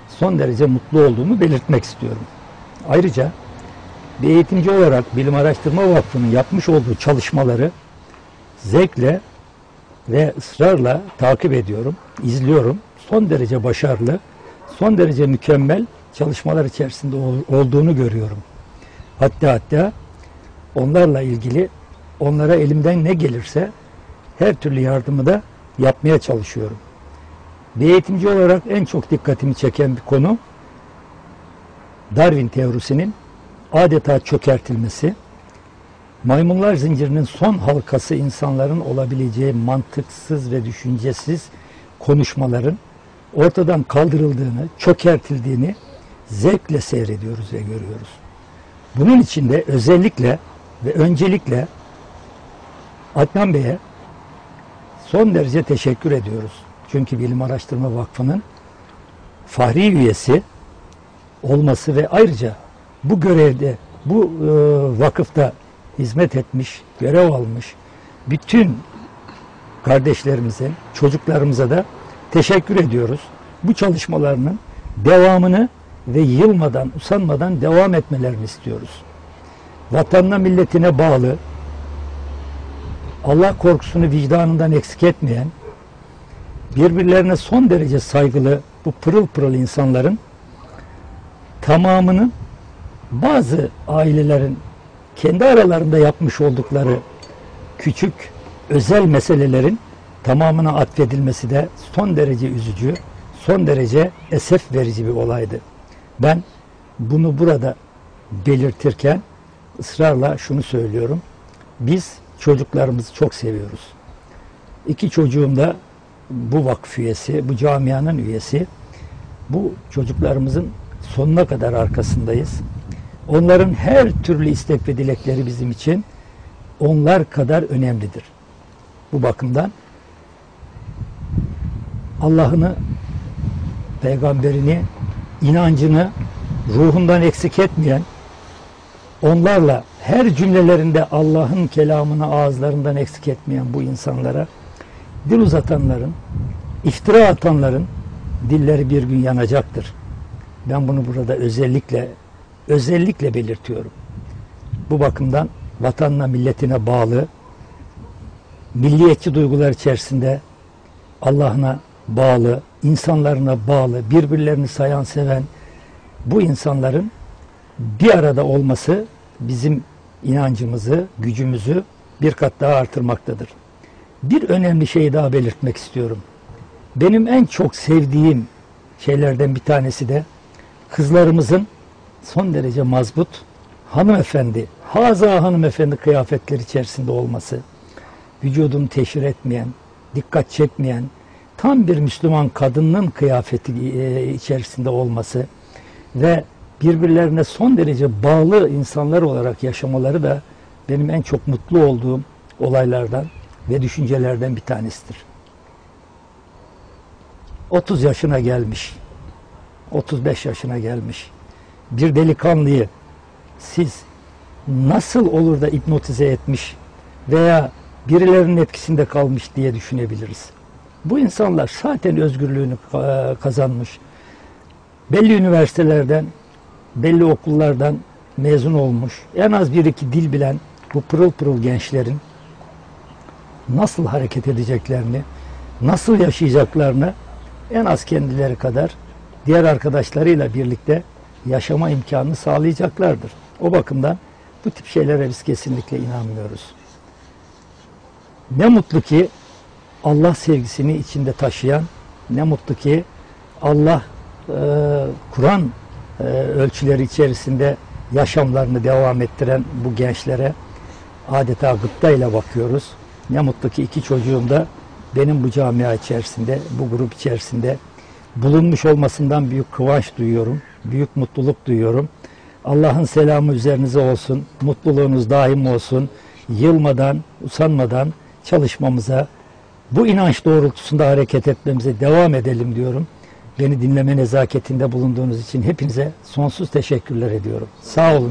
son derece mutlu olduğumu belirtmek istiyorum. Ayrıca bir eğitimci olarak Bilim Araştırma Vakfı'nın yapmış olduğu çalışmaları zevkle ve ısrarla takip ediyorum, izliyorum. Son derece başarılı, son derece mükemmel çalışmalar içerisinde olduğunu görüyorum. Hatta onlarla ilgili onlara elimden ne gelirse her türlü yardımı da yapmaya çalışıyorum. Bir eğitimci olarak en çok dikkatimi çeken bir konu Darwin teorisinin adeta çökertilmesi, maymunlar zincirinin son halkası insanların olabileceği mantıksız ve düşüncesiz konuşmaların ortadan kaldırıldığını, çökertildiğini zevkle seyrediyoruz ve görüyoruz. Bunun için de özellikle ve öncelikle Adnan Bey'e son derece teşekkür ediyoruz. Çünkü Bilim Araştırma Vakfı'nın fahri üyesi olması ve ayrıca bu görevde, bu vakıfta hizmet etmiş, görev almış bütün kardeşlerimize, çocuklarımıza da teşekkür ediyoruz. Bu çalışmalarının devamını ve yılmadan, usanmadan devam etmelerini istiyoruz. Vatanına, milletine bağlı, Allah korkusunu vicdanından eksik etmeyen, birbirlerine son derece saygılı bu pırıl pırıl insanların tamamının bazı ailelerin kendi aralarında yapmış oldukları küçük özel meselelerin tamamına atfedilmesi de son derece üzücü, son derece esef verici bir olaydı. Ben bunu burada belirtirken ısrarla şunu söylüyorum. Biz çocuklarımızı çok seviyoruz. İki çocuğum da bu vakıf üyesi, bu camianın üyesi. Bu çocuklarımızın sonuna kadar arkasındayız. Onların her türlü istek ve dilekleri bizim için onlar kadar önemlidir. Bu bakımdan Allah'ını, peygamberini, inancını ruhundan eksik etmeyen, onlarla her cümlelerinde Allah'ın kelamını ağızlarından eksik etmeyen bu insanlara dil uzatanların, iftira atanların dilleri bir gün yanacaktır. Ben bunu burada özellikle belirtiyorum. Bu bakımdan vatanına, milletine bağlı, milliyetçi duygular içerisinde Allah'ına bağlı, insanlarına bağlı, birbirlerini sayan, seven bu insanların bir arada olması bizim inancımızı, gücümüzü bir kat daha artırmaktadır. Bir önemli şeyi daha belirtmek istiyorum. Benim en çok sevdiğim şeylerden bir tanesi de kızlarımızın son derece mazbut, hanımefendi, hanımefendi kıyafetler içerisinde olması, vücudunu teşhir etmeyen, dikkat çekmeyen, tam bir Müslüman kadının kıyafeti içerisinde olması ve birbirlerine son derece bağlı insanlar olarak yaşamaları da benim en çok mutlu olduğum olaylardan ve düşüncelerden bir tanesidir. 30 yaşına gelmiş, 35 yaşına gelmiş bir delikanlıyı siz nasıl olur da hipnotize etmiş veya birilerinin etkisinde kalmış diye düşünebiliriz. Bu insanlar zaten özgürlüğünü kazanmış. Belli üniversitelerden, belli okullardan mezun olmuş, en az bir iki dil bilen bu pırıl pırıl gençlerin nasıl hareket edeceklerini, nasıl yaşayacaklarını en az kendileri kadar diğer arkadaşlarıyla birlikte yaşama imkanını sağlayacaklardır. O bakımdan bu tip şeylere biz kesinlikle inanmıyoruz. Ne mutlu ki Allah sevgisini içinde taşıyan, ne mutlu ki Allah Kur'an ölçüleri içerisinde yaşamlarını devam ettiren bu gençlere adeta gıptayla bakıyoruz. Ne mutlu ki iki çocuğum da benim bu camia içerisinde, bu grup içerisinde bulunmuş olmasından büyük kıvanç duyuyorum, büyük mutluluk duyuyorum. Allah'ın selamı üzerinize olsun, mutluluğunuz daim olsun. Yılmadan, usanmadan çalışmamıza, bu inanç doğrultusunda hareket etmemize devam edelim diyorum. Beni dinleme nezaketinde bulunduğunuz için hepinize sonsuz teşekkürler ediyorum. Sağ olun.